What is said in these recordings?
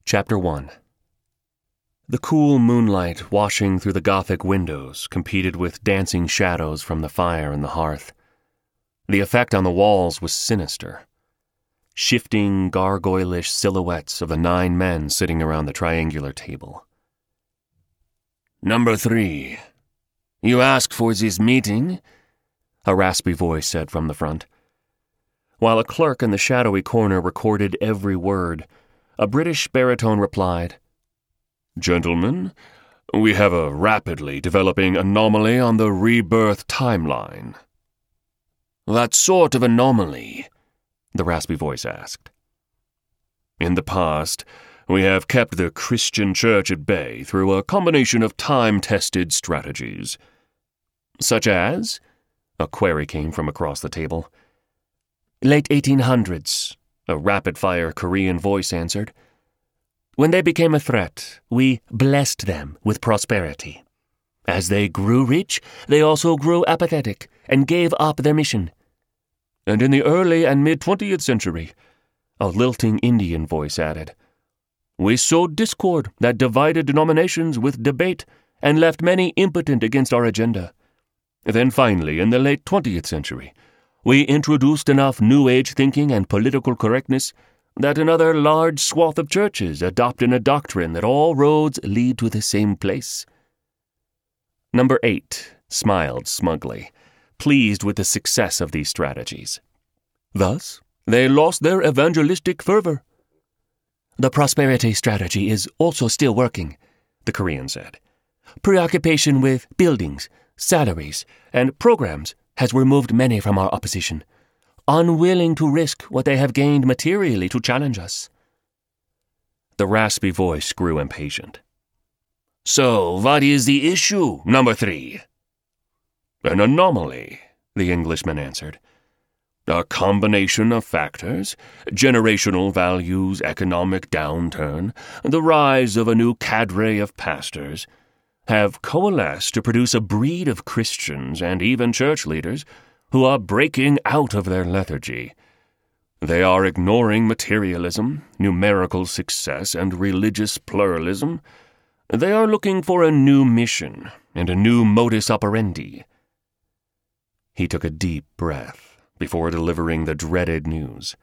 Chapter 1. The cool moonlight washing through the Gothic windows competed with dancing shadows from the fire in the hearth. The effect on the walls was sinister. Shifting, gargoyle-ish silhouettes of the 9 men sitting around the triangular table. "Number 3. You asked for this meeting?" a raspy voice said from the front. While a clerk in the shadowy corner recorded every word, a British baritone replied, "Gentlemen, we have a rapidly developing anomaly on the rebirth timeline." "What sort of anomaly?" the raspy voice asked. "In the past, we have kept the Christian church at bay through a combination of time-tested strategies." "Such as?" a query came from across the table. "Late 1800s, a rapid-fire Korean voice answered. "When they became a threat, we blessed them with prosperity. As they grew rich, they also grew apathetic and gave up their mission. And in the early and mid-20th century," a lilting Indian voice added, "we sowed discord that divided denominations with debate and left many impotent against our agenda. Then finally, in the late 20th century, we introduced enough New Age thinking and political correctness that another large swath of churches adopted a doctrine that all roads lead to the same place." Number 8 smiled smugly, pleased with the success of these strategies. "Thus, they lost their evangelistic fervor." "The prosperity strategy is also still working," the Korean said. "Preoccupation with buildings, salaries, and programs has removed many from our opposition, unwilling to risk what they have gained materially to challenge us." The raspy voice grew impatient. "So, what is the issue, number 3? "An anomaly," the Englishman answered. "A combination of factors, generational values, economic downturn, the rise of a new cadre of pastors, have coalesced to produce a breed of Christians and even church leaders who are breaking out of their lethargy. They are ignoring materialism, numerical success, and religious pluralism. They are looking for a new mission and a new modus operandi." He took a deep breath before delivering the dreaded news.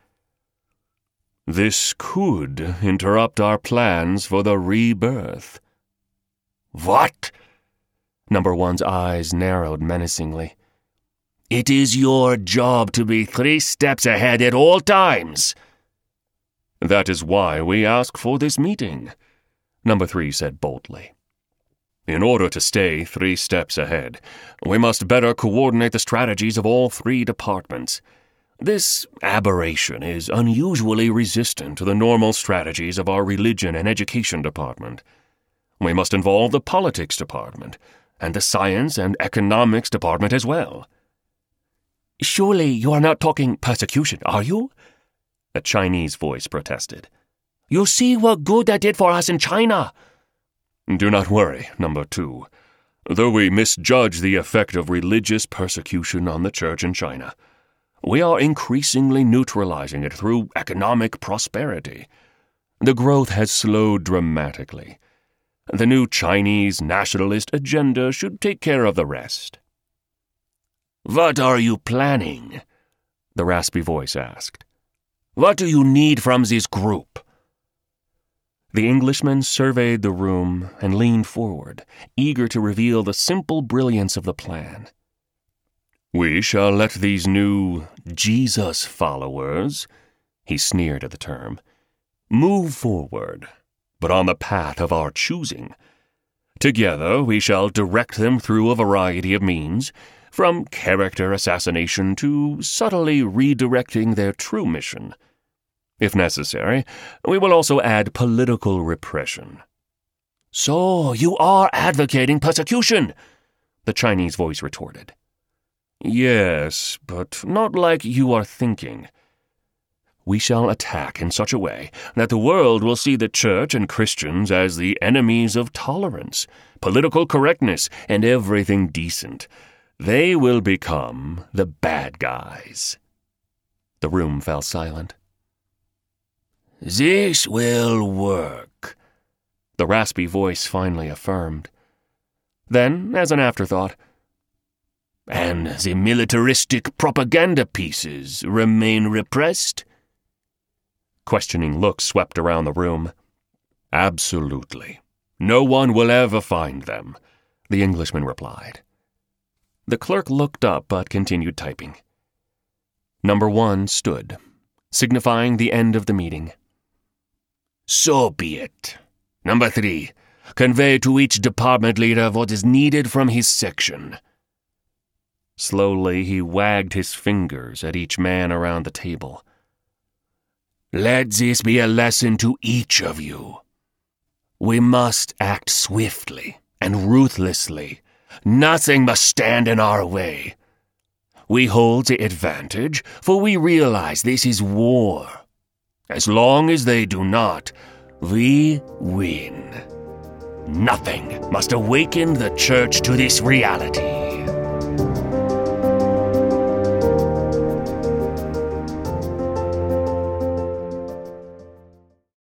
"This could interrupt our plans for the rebirth." "What?" Number 1's eyes narrowed menacingly. "It is your job to be 3 steps ahead at all times." "That is why we ask for this meeting," Number 3 said boldly. "In order to stay 3 steps ahead, we must better coordinate the strategies of all 3 departments. This aberration is unusually resistant to the normal strategies of our religion and education department. We must involve the politics department, and the science and economics department as well." "Surely you are not talking persecution, are you?" a Chinese voice protested. "You see what good that did for us in China." "Do not worry, Number 2. Though we misjudge the effect of religious persecution on the church in China, we are increasingly neutralizing it through economic prosperity. The growth has slowed dramatically. The new Chinese nationalist agenda should take care of the rest." "What are you planning?" the raspy voice asked. "What do you need from this group?" The Englishman surveyed the room and leaned forward, eager to reveal the simple brilliance of the plan. "We shall let these new Jesus followers," he sneered at the term, "move forward, but on the path of our choosing. Together we shall direct them through a variety of means, from character assassination to subtly redirecting their true mission. If necessary, we will also add political repression." "So you are advocating persecution?" the Chinese voice retorted. "Yes, but not like you are thinking. We shall attack in such a way that the world will see the church and Christians as the enemies of tolerance, political correctness, and everything decent. They will become the bad guys." The room fell silent. "This will work," the raspy voice finally affirmed. Then, as an afterthought, "And the militaristic propaganda pieces remain repressed?" Questioning looks swept around the room. "Absolutely. No one will ever find them," the Englishman replied. The clerk looked up but continued typing. Number 1 stood, signifying the end of the meeting. "So be it. Number 3, convey to each department leader what is needed from his section." Slowly he wagged his fingers at each man around the table. "Let this be a lesson to each of you. We must act swiftly and ruthlessly. Nothing must stand in our way. We hold the advantage, for we realize this is war. As long as they do not, we win. Nothing must awaken the church to this reality."